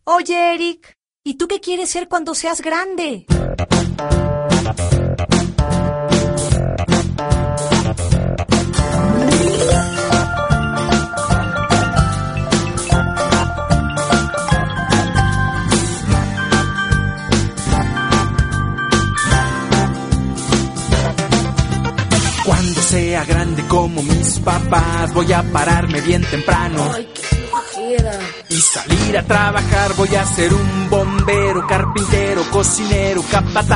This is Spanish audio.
Oye, Eric, ¿y tú qué quieres ser cuando seas grande? Cuando sea grande como mis papás, voy a pararme bien temprano. Ay, qué flojera. Y salir a trabajar, voy a ser un bombero, carpintero, cocinero, capataz.